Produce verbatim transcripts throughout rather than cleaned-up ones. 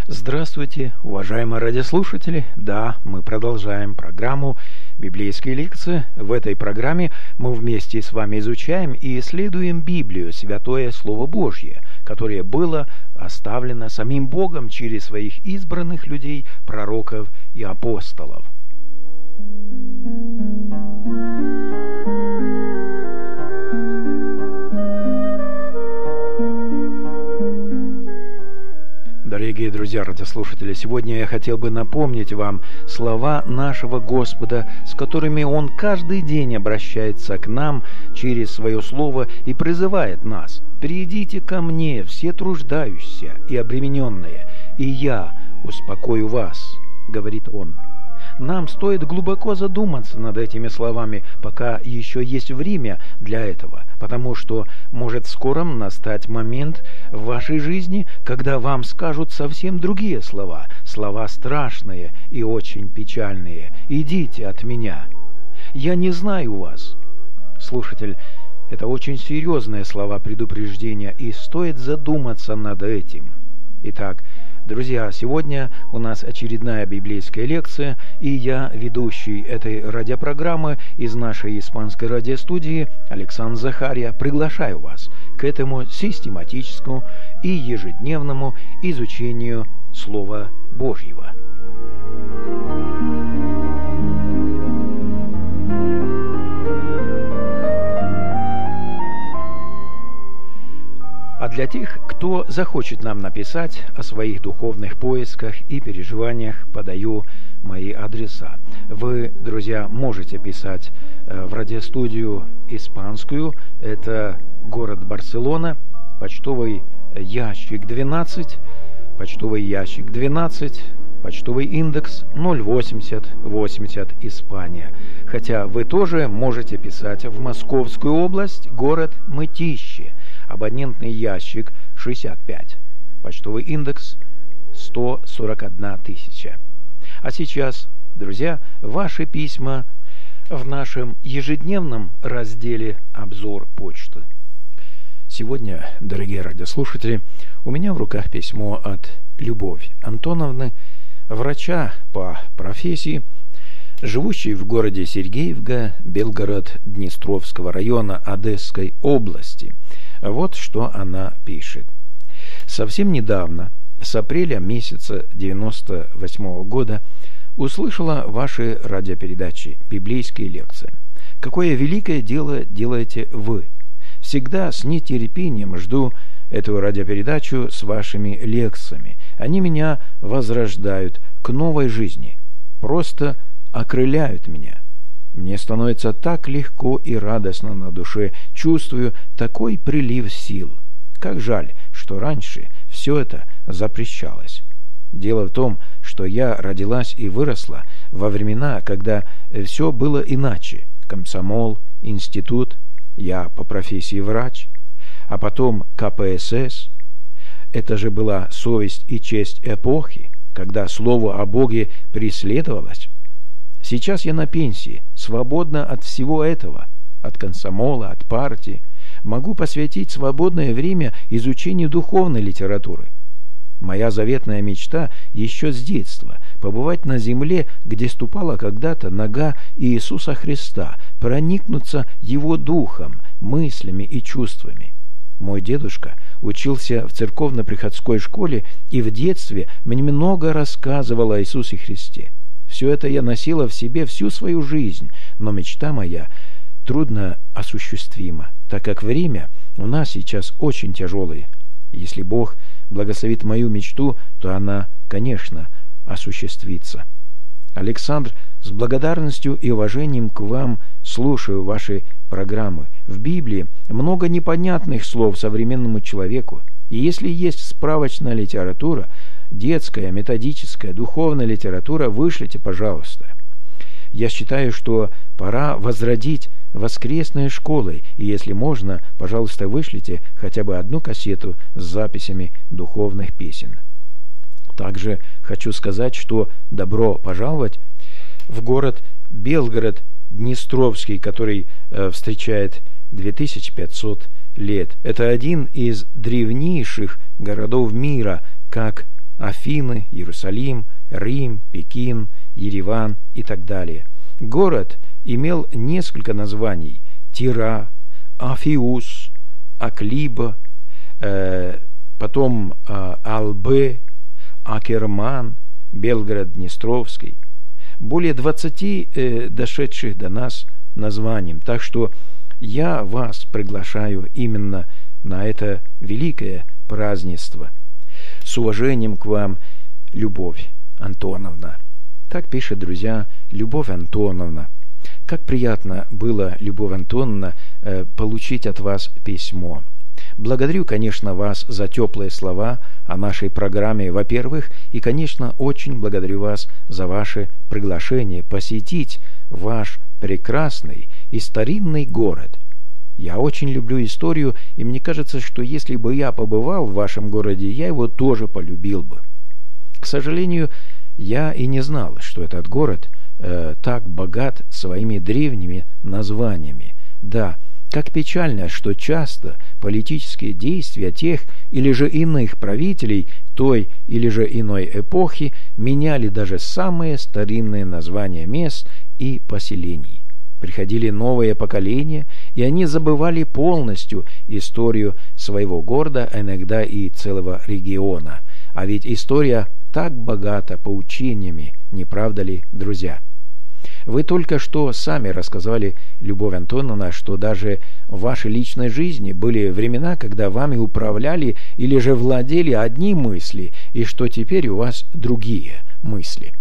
Здравствуйте, уважаемые радиослушатели! Да, мы продолжаем программу «Библейские лекции». В этой программе мы вместе с вами изучаем и исследуем Библию, Святое Слово Божье, которое было оставлено самим Богом через своих избранных людей, пророков и апостолов. Дорогие друзья, радиослушатели, сегодня я хотел бы напомнить вам слова нашего Господа, с которыми Он каждый день обращается к нам через свое Слово и призывает нас: «Придите ко мне, все труждающиеся и обремененные, и я успокою вас», — говорит Он. Нам стоит глубоко задуматься над этими словами, пока еще есть время для этого, потому что может в скором настать момент в вашей жизни, когда вам скажут совсем другие слова, слова страшные и очень печальные. «Идите от меня, я не знаю вас». Слушатель, это очень серьезные слова предупреждения, и стоит задуматься над этим. Итак, друзья, сегодня у нас очередная библейская лекция, и я, ведущий этой радиопрограммы из нашей испанской радиостудии, Александр Захария, приглашаю вас к этому систематическому и ежедневному изучению Слова Божьего. А для тех, кто захочет нам написать о своих духовных поисках и переживаниях, подаю мои адреса. Вы, друзья, можете писать в радиостудию испанскую, это город Барселона, почтовый ящик двенадцать, почтовый ящик двенадцать, почтовый индекс ноль восемьдесят восемьдесят, Испания. Хотя вы тоже можете писать в Московскую область, город Мытищи, абонентный ящик шестьдесят пять, почтовый индекс сто сорок одна тысяча. А сейчас, друзья, ваши письма в нашем ежедневном разделе «Обзор почты». Сегодня, дорогие радиослушатели, у меня в руках письмо от Любови Антоновны, врача по профессии, живущей в городе Сергеевка, Белгород-Днестровского района Одесской области. Вот что она пишет. Совсем недавно, с апреля месяца девяносто восьмого года, услышала ваши радиопередачи «Библейские лекции». Какое великое дело делаете вы! Всегда с нетерпением жду эту радиопередачу с вашими лекциями. Они меня возрождают к новой жизни, просто окрыляют меня. Мне становится так легко и радостно на душе, чувствую такой прилив сил. Как жаль, что раньше все это запрещалось. Дело в том, что я родилась и выросла во времена, когда все было иначе. Комсомол, институт, я по профессии врач, а потом ка пэ эс эс. Это же была совесть и честь эпохи, когда слово о Боге преследовалось. Сейчас я на пенсии, свободна от всего этого, от комсомола, от партии. Могу посвятить свободное время изучению духовной литературы. Моя заветная мечта еще с детства – побывать на земле, где ступала когда-то нога Иисуса Христа, проникнуться Его духом, мыслями и чувствами. Мой дедушка учился в церковно-приходской школе и в детстве мне много рассказывал о Иисусе Христе. Все это я носила в себе всю свою жизнь, но мечта моя трудно осуществима, так как время у нас сейчас очень тяжелое. Если Бог благословит мою мечту, то она, конечно, осуществится. Александр, с благодарностью и уважением к вам слушаю ваши программы. В Библии много непонятных слов современному человеку, и если есть справочная литература, детская, методическая, духовная литература, вышлите, пожалуйста. Я считаю, что пора возродить воскресные школы, и если можно, пожалуйста, вышлите хотя бы одну кассету с записями духовных песен. Также хочу сказать, что добро пожаловать в город Белгород-Днестровский, который э, встречает две тысячи пятьсот лет. Это один из древнейших городов мира, как Афины, Иерусалим, Рим, Пекин, Ереван и так далее. Город имел несколько названий: Тира, Афиус, Аклиба, э, потом э, Албе, Акерман, Белгород-Днестровский. Более двадцати э, дошедших до нас названием. Так что я вас приглашаю именно на это великое празднество. С уважением к вам, Любовь Антоновна. Так пишет, друзья, Любовь Антоновна. Как приятно было, Любовь Антоновна, получить от вас письмо. Благодарю, конечно, вас за теплые слова о нашей программе, во-первых, и, конечно, очень благодарю вас за ваше приглашение посетить ваш прекрасный и старинный город. Я очень люблю историю, и мне кажется, что если бы я побывал в вашем городе, я его тоже полюбил бы. К сожалению, я и не знал, что этот город э, так богат своими древними названиями. Да, как печально, что часто политические действия тех или же иных правителей той или же иной эпохи меняли даже самые старинные названия мест и поселений. Приходили новые поколения, и они забывали полностью историю своего города, а иногда и целого региона. А ведь история так богата поучениями, не правда ли, друзья? Вы только что сами рассказали, Любовь Антоновна, что даже в вашей личной жизни были времена, когда вами управляли или же владели одни мысли, и что теперь у вас другие мысли.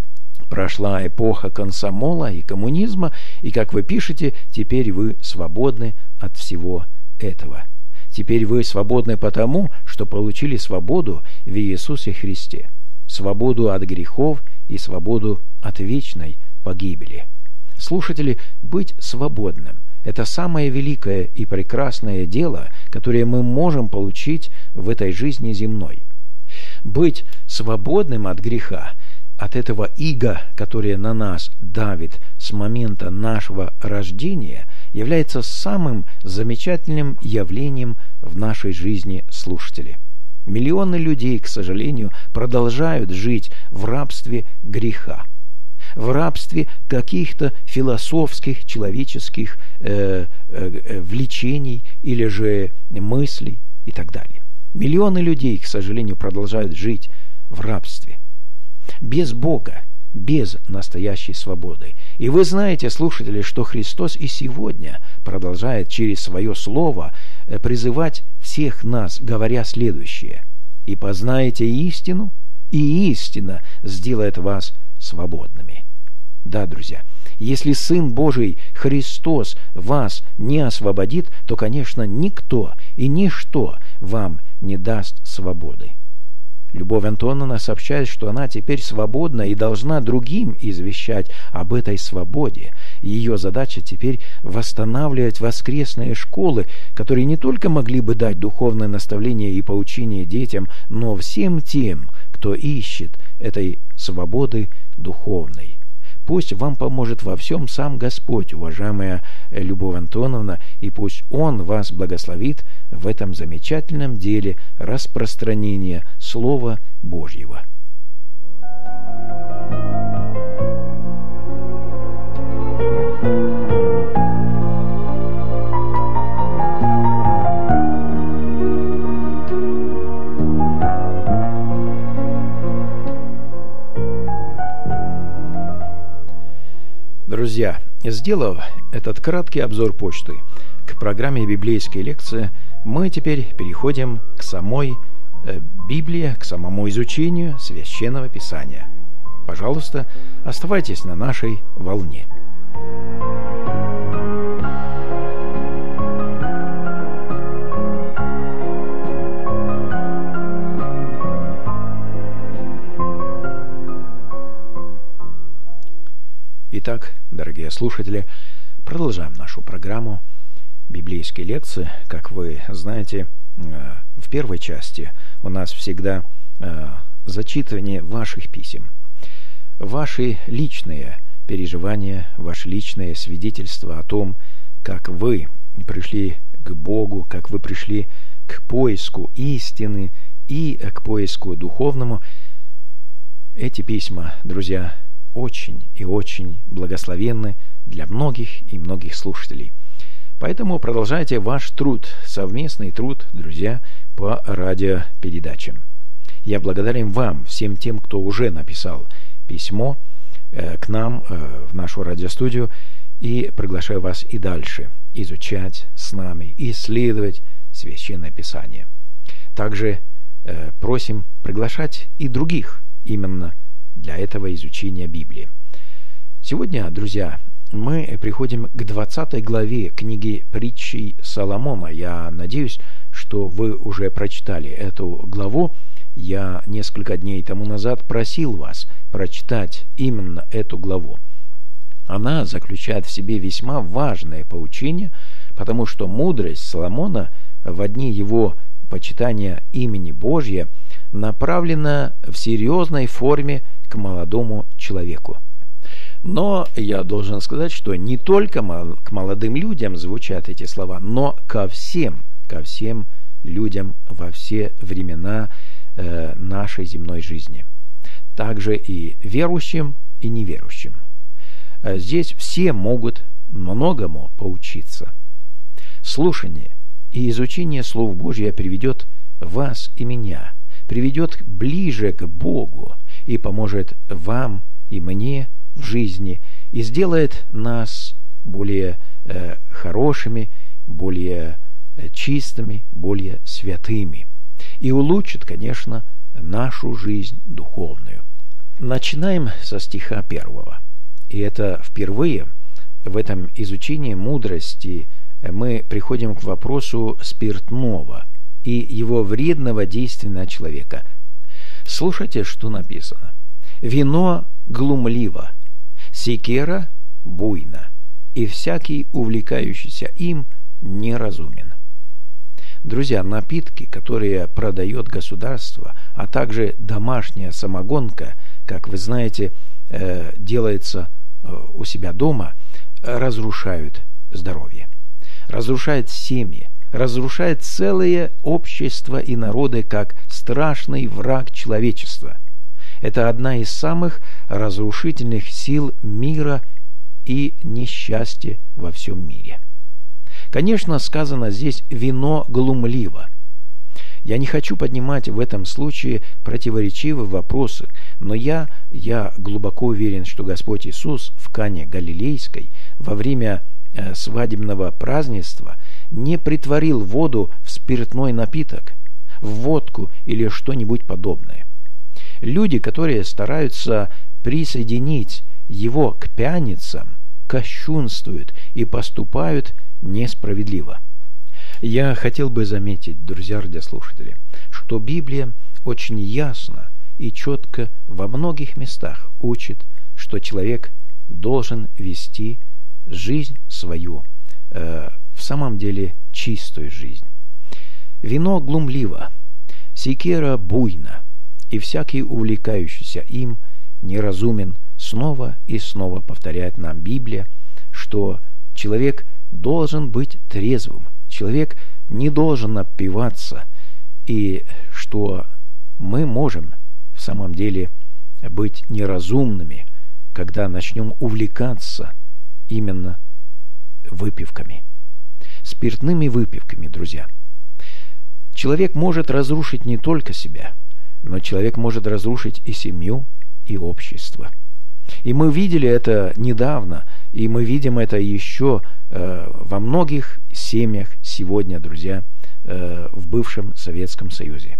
Прошла эпоха комсомола и коммунизма, и, как вы пишете, теперь вы свободны от всего этого. Теперь вы свободны потому, что получили свободу в Иисусе Христе, свободу от грехов и свободу от вечной погибели. Слушатели, быть свободным – это самое великое и прекрасное дело, которое мы можем получить в этой жизни земной. Быть свободным от греха, от этого ига, которое на нас давит с момента нашего рождения, является самым замечательным явлением в нашей жизни, слушатели. Миллионы людей, к сожалению, продолжают жить в рабстве греха, в рабстве каких-то философских, человеческих э, э, влечений или же мыслей и так далее. Миллионы людей, к сожалению, продолжают жить в рабстве. Без Бога, без настоящей свободы. И вы знаете, слушатели, что Христос и сегодня продолжает через свое слово призывать всех нас, говоря следующее: «И познаете истину, и истина сделает вас свободными». Да, друзья, если Сын Божий Христос вас не освободит, то, конечно, никто и ничто вам не даст свободы. Любовь Антоновна сообщает, что она теперь свободна и должна другим извещать об этой свободе. Ее задача теперь восстанавливать воскресные школы, которые не только могли бы дать духовное наставление и поучение детям, но всем тем, кто ищет этой свободы духовной. Пусть вам поможет во всем сам Господь, уважаемая Любовь Антоновна, и пусть Он вас благословит в этом замечательном деле распространения Слова Божьего. Друзья, сделав этот краткий обзор почты к программе «Библейские лекции», мы теперь переходим к самой э, Библии, к самому изучению Священного Писания. Пожалуйста, оставайтесь на нашей волне. Итак, дорогие слушатели, продолжаем нашу программу «Библейские лекции». Как вы знаете, в первой части у нас всегда зачитывание ваших писем, ваши личные переживания, ваши личные свидетельства о том, как вы пришли к Богу, как вы пришли к поиску истины и к поиску духовному. Эти письма, друзья, очень и очень благословенны для многих и многих слушателей. Поэтому продолжайте ваш труд, совместный труд, друзья, по радиопередачам. Я благодарен вам, всем тем, кто уже написал письмо э, к нам э, в нашу радиостудию, и приглашаю вас и дальше изучать с нами, исследовать Священное Писание. Также э, просим приглашать и других именно для этого изучения Библии. Сегодня, друзья, мы приходим к двадцатой главе книги Притчей Соломона. Я надеюсь, что вы уже прочитали эту главу. Я несколько дней тому назад просил вас прочитать именно эту главу. Она заключает в себе весьма важное поучение, потому что мудрость Соломона в дни его почитания имени Божьего направлена в серьезной форме к молодому человеку. Но я должен сказать, что не только к молодым людям звучат эти слова, но ко всем, ко всем людям во все времена э, нашей земной жизни. Также и верующим, и неверующим. Здесь все могут многому поучиться. Слушание и изучение Слов Божьих приведет вас и меня, приведет ближе к Богу и поможет вам и мне в жизни и сделает нас более э, хорошими, более э, чистыми, более святыми и улучшит, конечно, нашу жизнь духовную. Начинаем со стиха первого. И это впервые в этом изучении мудрости мы приходим к вопросу спиртного и его вредного действия на человека. Слушайте, что написано. «Вино глумливо, секера буйна, и всякий, увлекающийся им, неразумен». Друзья, напитки, которые продает государство, а также домашняя самогонка, как вы знаете, делается у себя дома, разрушают здоровье, разрушают семьи, разрушают целые общества и народы как страшный враг человечества. Это одна из самых разрушительных сил мира и несчастья во всем мире. Конечно, сказано здесь «вино глумливо». Я не хочу поднимать в этом случае противоречивые вопросы, но я, я глубоко уверен, что Господь Иисус в Кане Галилейской во время э, свадебного празднества не притворил воду в спиртной напиток, в водку или что-нибудь подобное. Люди, которые стараются присоединить его к пьяницам, кощунствуют и поступают несправедливо. Я хотел бы заметить, друзья радиослушатели, что Библия очень ясно и четко во многих местах учит, что человек должен вести жизнь свою, э, в самом деле чистую жизнь. Вино глумливо, секера буйна, и всякий, увлекающийся им, неразумен. Снова и снова повторяет нам Библия, что человек должен быть трезвым, человек не должен напиваться, и что мы можем в самом деле быть неразумными, когда начнем увлекаться именно выпивками, спиртными выпивками, друзья. Человек может разрушить не только себя, но человек может разрушить и семью, и общество. И мы видели это недавно, и мы видим это еще э, во многих семьях сегодня, друзья, э, в бывшем Советском Союзе.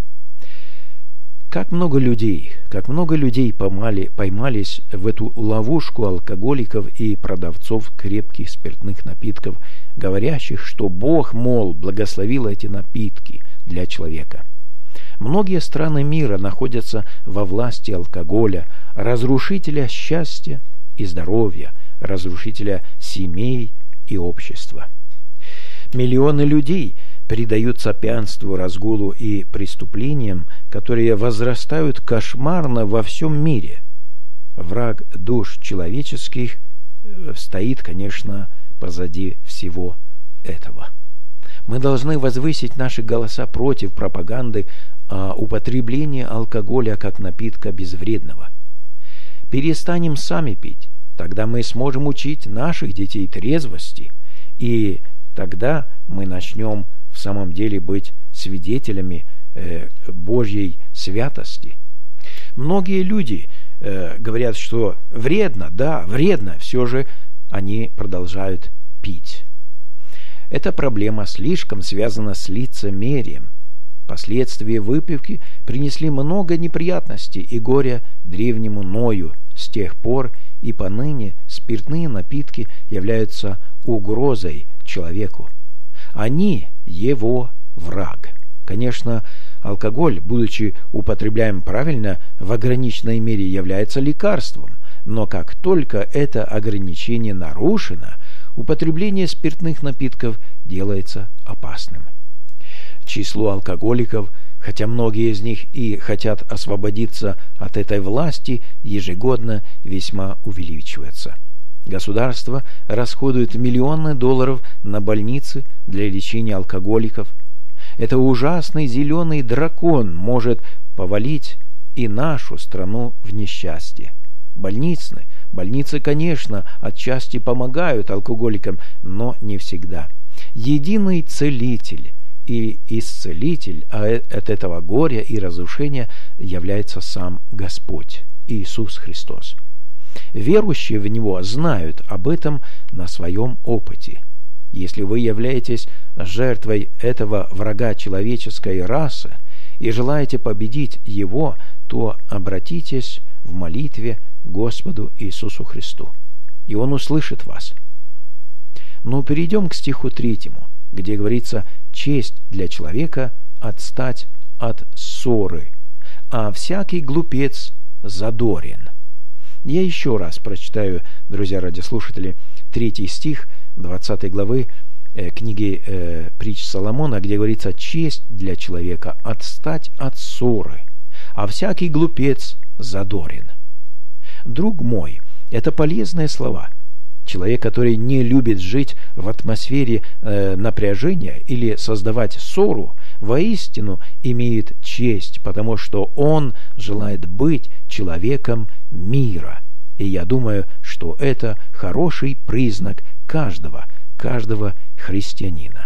Как много людей, как много людей поймали, поймались в эту ловушку алкоголиков и продавцов крепких спиртных напитков, говорящих, что Бог, мол, благословил эти напитки для человека. Многие страны мира находятся во власти алкоголя, разрушителя счастья и здоровья, разрушителя семей и общества. Миллионы людей предаются пьянству, разгулу и преступлениям, которые возрастают кошмарно во всем мире. Враг душ человеческих стоит, конечно, позади всего этого. Мы должны возвысить наши голоса против пропаганды о употреблении алкоголя как напитка безвредного. Перестанем сами пить, тогда мы сможем учить наших детей трезвости, и тогда мы начнем в самом деле быть свидетелями э, Божьей святости. Многие люди э, говорят, что вредно, да, вредно, все же они продолжают пить. Эта проблема слишком связана с лицемерием. Последствия выпивки принесли много неприятностей и горя древнему Ною. С тех пор и поныне спиртные напитки являются угрозой человеку. Они его враг. Конечно, алкоголь, будучи употребляем правильно, в ограниченной мере является лекарством, но как только это ограничение нарушено, употребление спиртных напитков делается опасным. Число алкоголиков, хотя многие из них и хотят освободиться от этой власти, ежегодно весьма увеличивается. Государство расходует миллионы долларов на больницы для лечения алкоголиков. Это ужасный зеленый дракон может повалить и нашу страну в несчастье. Больницы, больницы, конечно, отчасти помогают алкоголикам, но не всегда. Единый целитель и исцелитель от этого горя и разрушения является сам Господь Иисус Христос. Верующие в Него знают об этом на своем опыте. Если вы являетесь жертвой этого врага человеческой расы и желаете победить его, то обратитесь в молитве к Господу Иисусу Христу, и Он услышит вас. Но перейдем к стиху третьему, где говорится: «Честь для человека отстать от ссоры, а всякий глупец задорен». Я еще раз прочитаю, друзья радиослушатели, третий стих двадцатой главы э, книги э, притч Соломона, где говорится: «Честь для человека отстать от ссоры, а всякий глупец задорен». Друг мой, это полезные слова. Человек, который не любит жить в атмосфере э, напряжения или создавать ссору, воистину имеет честь, потому что он желает быть человеком мира. И я думаю, что это хороший признак каждого, каждого христианина.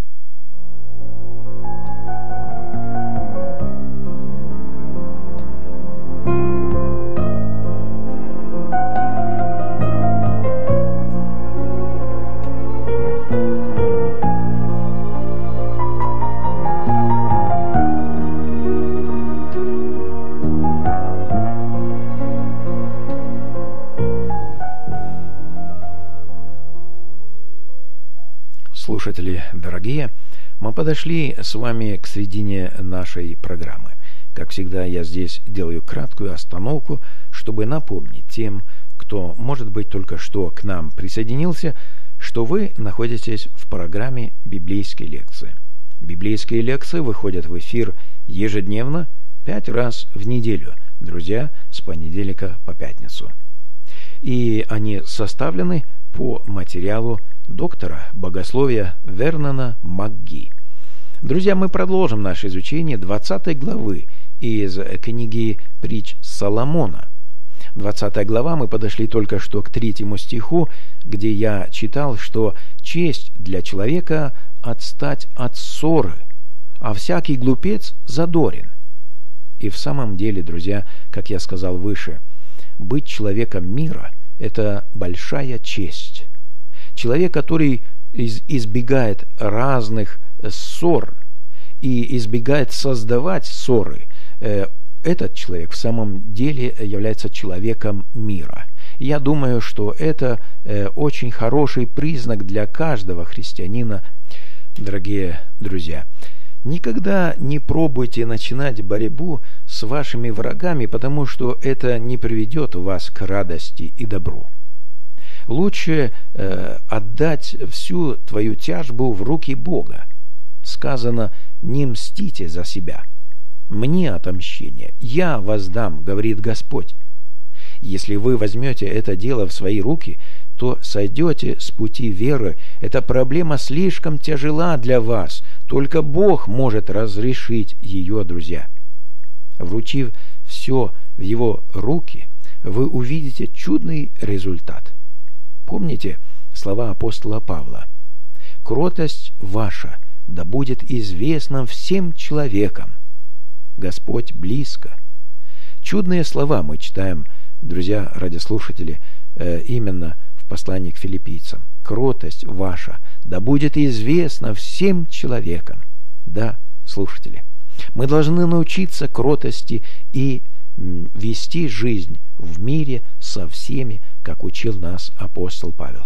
Слушатели дорогие, мы подошли с вами к середине нашей программы. Как всегда, я здесь делаю краткую остановку, чтобы напомнить тем, кто, может быть, только что к нам присоединился, что вы находитесь в программе «Библейские лекции». Библейские лекции выходят в эфир ежедневно, пять раз в неделю, друзья, с понедельника по пятницу. И они составлены по материалу доктора богословия Вернона МакГи. Друзья, мы продолжим наше изучение двадцатой главы из книги притч Соломона. двадцатая глава, мы подошли только что к третьему стиху, где я читал, что честь для человека отстать от ссоры, а всякий глупец задорен. И в самом деле, друзья, как я сказал выше, быть человеком мира – это большая честь. Человек, который избегает разных ссор и избегает создавать ссоры, этот человек в самом деле является человеком мира. Я думаю, что это очень хороший признак для каждого христианина, дорогие друзья. Никогда не пробуйте начинать борьбу с вашими врагами, потому что это не приведет вас к радости и добру. Лучше э, отдать всю твою тяжбу в руки Бога. Сказано: «Не мстите за себя. Мне отомщение, я воздам, говорит Господь». Если вы возьмете это дело в свои руки, то сойдете с пути веры. Эта проблема слишком тяжела для вас, Только Бог может разрешить ее, друзья. Вручив все в Его руки, вы увидите чудный результат. Помните слова апостола Павла: «Кротость ваша да будет известна всем человекам. Господь близко». Чудные слова мы читаем, друзья радиослушатели, именно в послании к филиппийцам. «Кротость ваша да будет известна всем человекам». Да, слушатели, мы должны научиться кротости и вести жизнь в мире со всеми, как учил нас апостол Павел.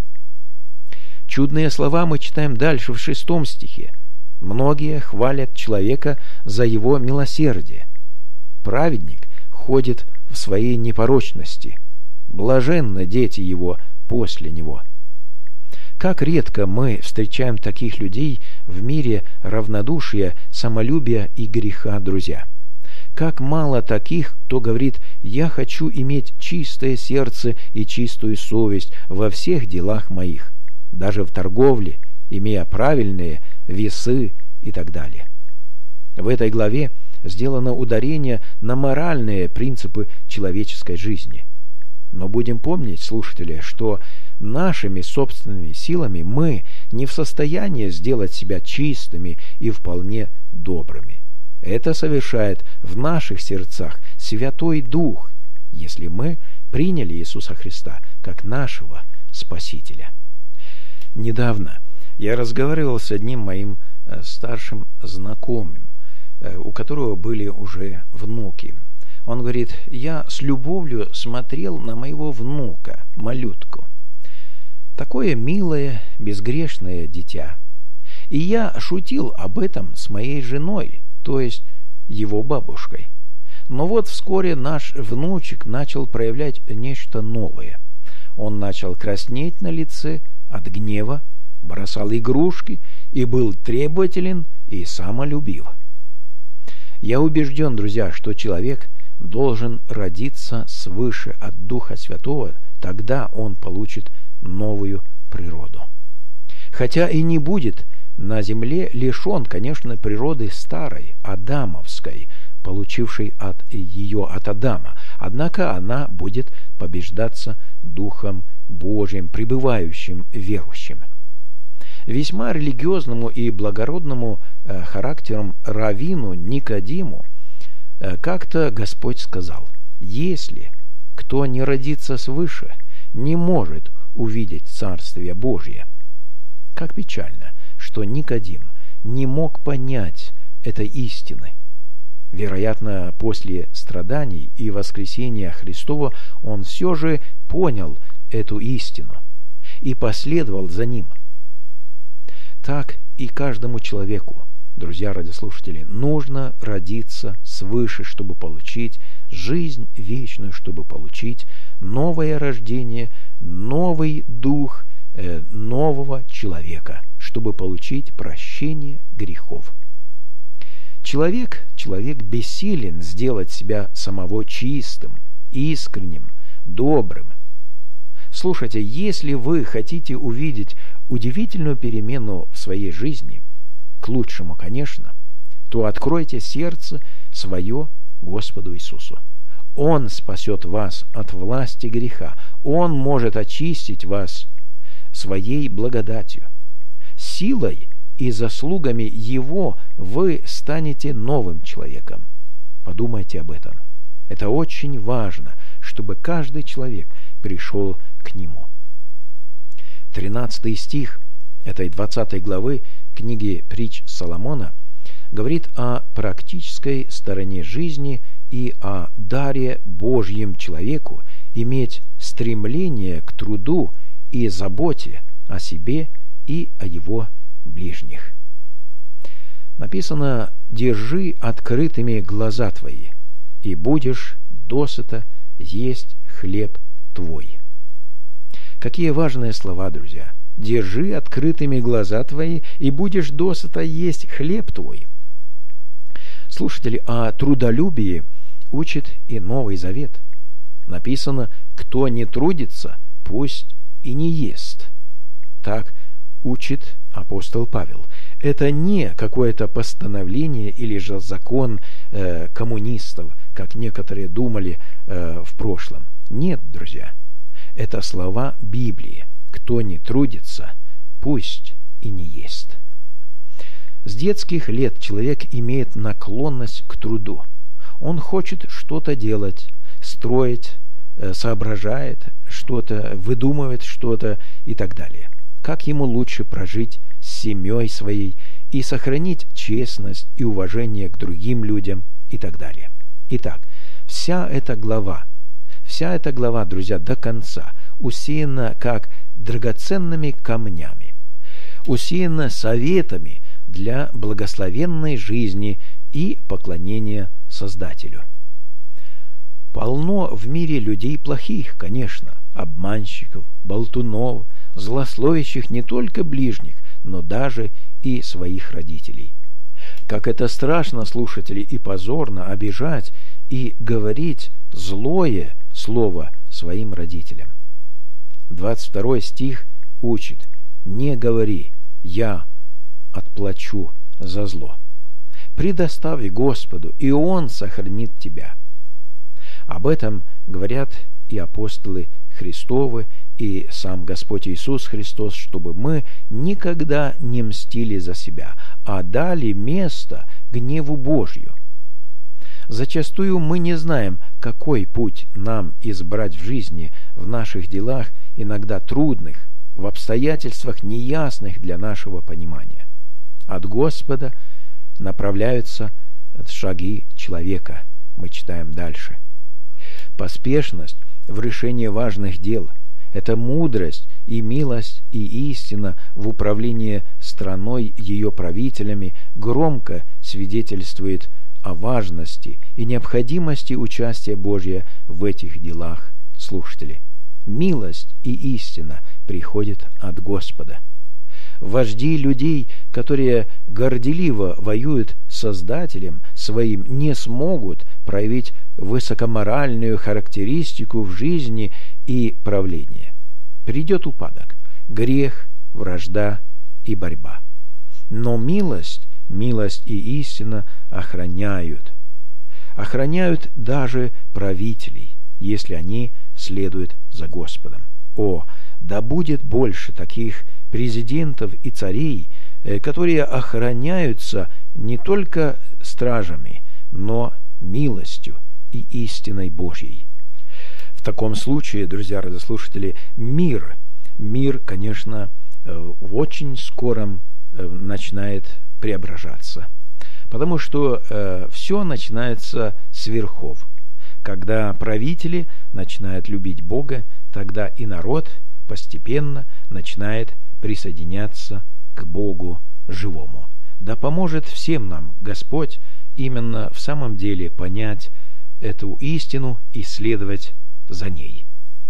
Чудные слова мы читаем дальше в шестом стихе. «Многие хвалят человека за его милосердие. Праведник ходит в своей непорочности. Блаженны дети его после него». Как редко мы встречаем таких людей в мире равнодушия, самолюбия и греха, друзья. Как мало таких, кто говорит: «Я хочу иметь чистое сердце и чистую совесть во всех делах моих, даже в торговле, имея правильные весы» и так далее. В этой главе сделано ударение на моральные принципы человеческой жизни. Но будем помнить, слушатели, что нашими собственными силами мы не в состоянии сделать себя чистыми и вполне добрыми. Это совершает в наших сердцах Святой Дух, если мы приняли Иисуса Христа как нашего Спасителя. Недавно я разговаривал с одним моим старшим знакомым, у которого были уже внуки. Он говорит: «Я с любовью смотрел на моего внука, малютку. Такое милое, безгрешное дитя. И я шутил об этом с моей женой, то есть его бабушкой. Но вот вскоре наш внучек начал проявлять нечто новое. Он начал краснеть на лице от гнева, бросал игрушки и был требователен и самолюбив. Я убежден, друзья, что человек должен родиться свыше от Духа Святого, тогда он получит новую природу. Хотя и не будет на земле лишен, конечно, природы старой, адамовской, получившей от ее от Адама, однако она будет побеждаться Духом Божьим, пребывающим верующим. Весьма религиозному и благородному э, характером раввину Никодиму э, как-то Господь сказал: «Если кто не родится свыше, не может увидеть Царствие Божье». Как печально, что Никодим не мог понять этой истины. Вероятно, после страданий и воскресения Христова он все же понял эту истину и последовал за ним. Так и каждому человеку, друзья радиослушатели, нужно родиться свыше, чтобы получить жизнь вечную, чтобы получить новое рождение, новый дух э, нового человека, чтобы получить прощение грехов. Человек, человек бессилен сделать себя самого чистым, искренним, добрым. Слушайте, если вы хотите увидеть удивительную перемену в своей жизни, к лучшему, конечно, то откройте сердце свое Господу Иисусу. Он спасет вас от власти греха. Он может очистить вас своей благодатью. Силой и заслугами Его вы станете новым человеком. Подумайте об этом. Это очень важно, чтобы каждый человек пришел к Нему. Тринадцатый стих этой двадцатой главы книги Притч Соломона говорит о практической стороне жизни и о даре Божьем человеку иметь стремление к труду и заботе о себе и о его ближних. Написано: «Держи открытыми глаза твои, и будешь досыта есть хлеб твой». Какие важные слова, друзья! «Держи открытыми глаза твои, и будешь досыта есть хлеб твой». Слушатели, о трудолюбии учит и Новый Завет. Написано: «Кто не трудится, пусть и не ест». Так учит апостол Павел. Это не какое-то постановление или же закон э, коммунистов, как некоторые думали э, в прошлом. Нет, друзья, это слова Библии. Кто не трудится, пусть и не ест. С детских лет человек имеет наклонность к труду. Он хочет что-то делать, строить, э, соображает что-то, выдумывает что-то и так далее. Как ему лучше прожить с семьей своей и сохранить честность и уважение к другим людям и так далее. Итак, вся эта глава, вся эта глава, друзья, до конца усеяна как драгоценными камнями, усеяна советами для благословенной жизни и поклонения Создателю. Полно в мире людей плохих, конечно, обманщиков, болтунов, злословящих не только ближних, но даже и своих родителей. Как это страшно, слушатели, и позорно обижать и говорить злое слово своим родителям. двадцать второй стих учит: «Не говори, я отплачу за зло. Предоставь Господу, и Он сохранит тебя». Об этом говорят и апостолы Христовы, и сам Господь Иисус Христос, чтобы мы никогда не мстили за себя, а дали место гневу Божью. Зачастую мы не знаем, какой путь нам избрать в жизни, в наших делах, иногда трудных, в обстоятельствах неясных для нашего понимания. От Господа направляются шаги человека. Мы читаем дальше. Поспешность в решении важных дел – это мудрость и милость и истина в управлении страной, ее правителями, громко свидетельствует о важности и необходимости участия Божия в этих делах, слушатели. Милость и истина приходят от Господа. Вожди людей, которые горделиво воюют с Создателем своим, не смогут проявить высокоморальную характеристику в жизни и правлении. Придет упадок, грех, вражда и борьба. Но милость, милость и истина охраняют. Охраняют даже правителей, если они следуют за Господом. О, да будет больше таких президентов и царей, которые охраняются не только стражами, но милостью и истиной Божьей. В таком случае, друзья радиослушатели, мир, мир, конечно, в очень скором начинает преображаться. Потому что э, все начинается с верхов. Когда правители начинают любить Бога, тогда и народ постепенно начинает присоединяться к Богу живому. Да поможет всем нам Господь именно в самом деле понять эту истину и следовать за ней.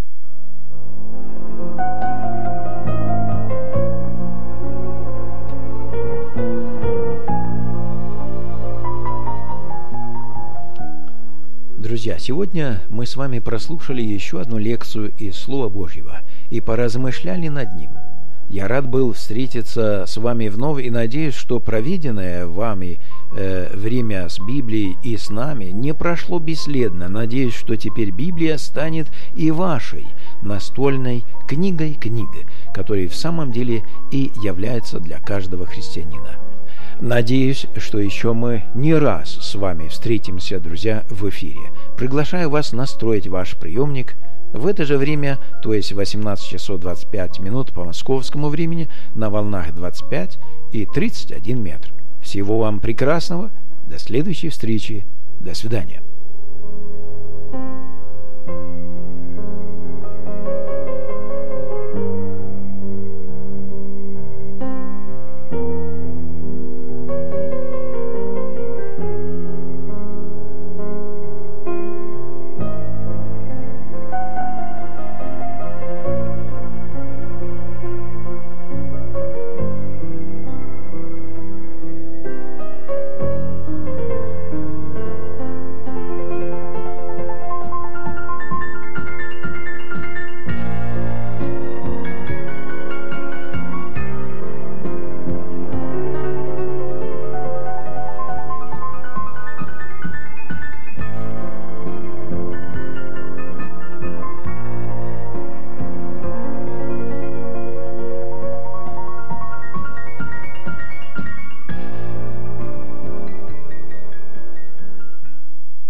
Друзья, сегодня мы с вами прослушали еще одну лекцию из Слова Божьего и поразмышляли над ним. Я рад был встретиться с вами вновь и надеюсь, что проведенное вами э, время с Библией и с нами не прошло бесследно. Надеюсь, что теперь Библия станет и вашей настольной книгой книги, которая в самом деле и является для каждого христианина. Надеюсь, что еще мы не раз с вами встретимся, друзья, в эфире. Приглашаю вас настроить ваш приемник в это же время, то есть восемнадцать часов двадцать пять минут по московскому времени, на волнах двадцать пять и тридцать один метр. Всего вам прекрасного, до следующей встречи, до свидания.